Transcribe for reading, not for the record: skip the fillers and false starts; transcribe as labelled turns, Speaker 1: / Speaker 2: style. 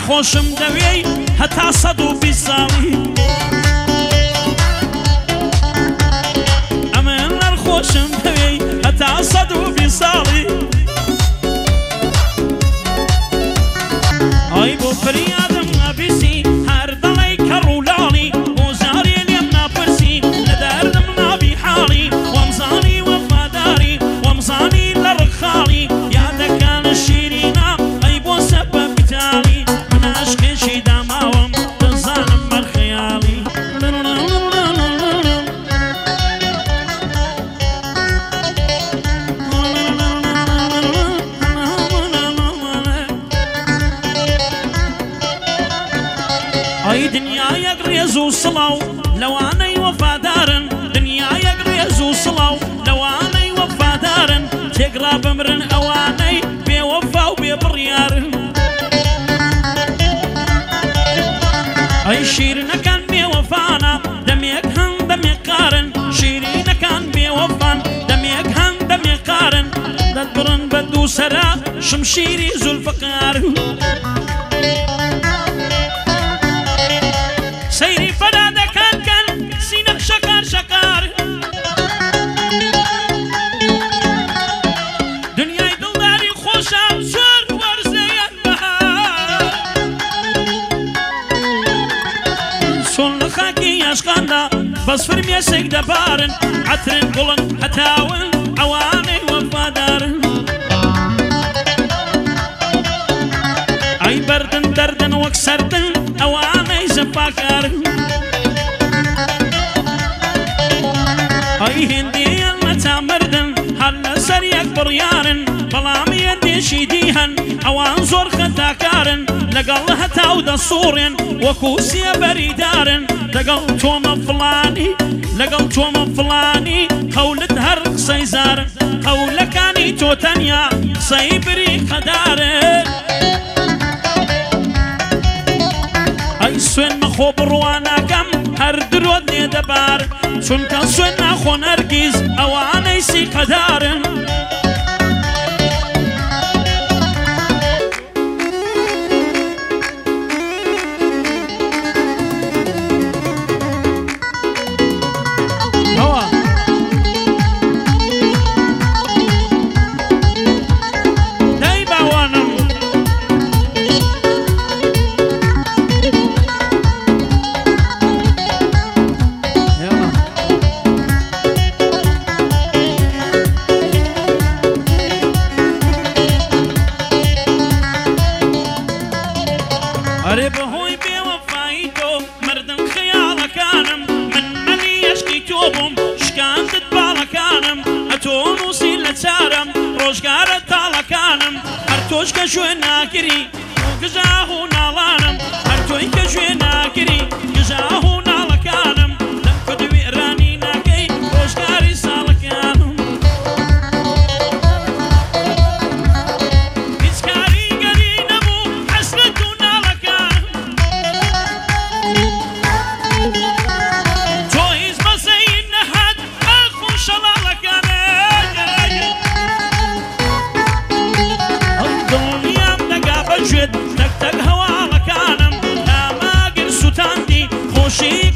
Speaker 1: خۆشم دەوێی هەتا 120 ساڵی ئەمەڵەر خۆشم دەوێی هەتا 120 ساڵی ئای بۆ فریادم نابیسی هەر دەڵێی کەڕ و لاڵی بۆ زارێ لێم ناپرسی لە دەردم نابی حاڵی وەمزانی وەفاداری وەمزانی لە ڕخاڵی یادەکانە شیرینە ئەی بۆ سەبە بتاڵی من عەشقێکی داماوم دەزانم بەر خەیاڵی ئەی دنیایەک ڕێز و سڵاو لەوانەی وەفادارن دنیایەک ڕێز و سڵاو لەوانەی وەفادارن تێگرا بمرن ئەوانەی بێوەفا و بێبڕیارن ئەی شیرینەکان بێوەفانە دەمێک هەن دەمێقارن شیرینەکان بێوەفان دەمێک هەن دەمێقارن دەتبڕن بە دوو سەرا شمشیری زولفقارن سەیری فەرادەکان کەن سینە شەکار شەکار دنیای دڵداری خۆشە زۆر وەرزەیەک بەهار سۆن لە خاکی عەشقاندا بەس فرمێسێک دەبارن عەترن گوڵن هەتاون ئەوانەی وەفادارن ئەی بەردن دەردن وەک سەردن ئەوانەی زەفاکارن ئەی هێندیان مەتا مردن هەر لەسەر یەک بڕیارن بەڵام هێندێشی دیهەن ئەوان زۆر خەتاکارن لەگەڵ هەتا و دەسوڕێن وەکو سێبەریدارن لەگەڵ تۆمە فڵانی لەگەڵ تۆمە فڵانی قەولت هەر قسەی زارن قەولەکانی تۆ تەنیا قسەی بری قەدارن ئەی سوێن مەخۆ بڕواناکەم هەر درۆت لێ دەبار چونکە سوێن ناخۆن هەرگیز ئەوانەی سی قەدارن ئەرێ بەهۆی بێوەفایی تۆ مردم خەیاڵەکانم من مەلی عەشقی تۆ بووم شکاندت باڵەکانم ئەتۆ نووسی لە چارەم ڕۆژگارە تاڵەکانم هەر تۆش کە شوێن ناگری گژاغ و ناڵانم هەر تۆی کە شوێن ناگری گژاغ و ناڵەکانم لەم کردوی ئێرانی ناکەی ڕۆژگاری ساڵەکانم تەک تەک هەواڵەکانم ناماگر سوتاندی خۆشی